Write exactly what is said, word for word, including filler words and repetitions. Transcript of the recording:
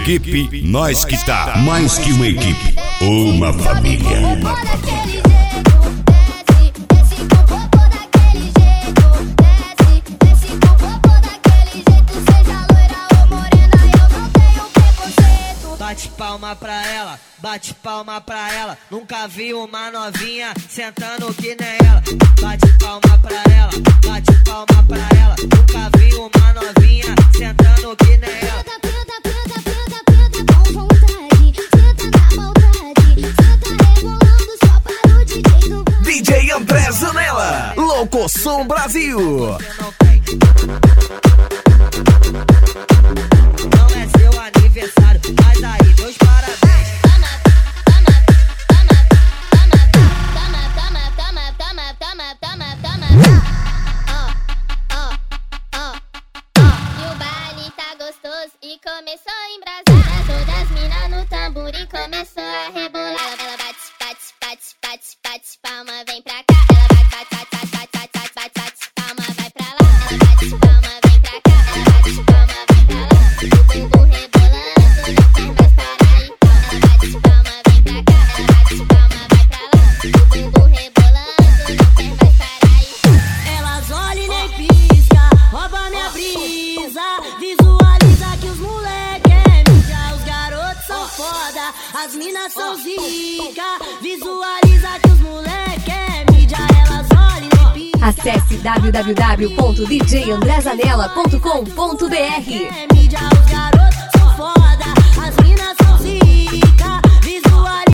Equipe Nós Que Tá. Mais que uma equipe, uma família. Uma família. Bate palma pra ela, bate palma pra ela. Nunca vi uma novinha sentando que nem ela. Bate palma pra ela, bate palma pra ela. Nunca vi uma novinha sentando que nem ela. Senta, senta, senta, senta, senta com vontade. Senta na maldade, senta rebolando só para o D J do D J André Zanella, Locoção Brasil. Não é seu aniversário, mas aí meus parabéns. E começou a embrasar. Todas as minas no tamborim começou a rebolar. Ela bate, bate, bate, bate, bate palma, vem pra cá. Ela bate, bate, bate, bate, bate, bate, bate, bate palma, vai pra lá. Ela bate palma, vem pra cá. Ela bate palma, vem pra lá. O bumbum rebolando, não quer mais parar então. Ela bate palma, vem pra cá. Ela bate palma, vai pra lá. O bumbum rebolando, não quer mais parar então. Elas olham e nem pisca, rouba minha brisa. Visualiza que os moleque é mídia, os garotos são foda, as minas são zica. Visualiza que os moleque é mídia, elas olham e nem pisca. Acesse w w w ponto d j andré zanella ponto com ponto b r. É mídia, os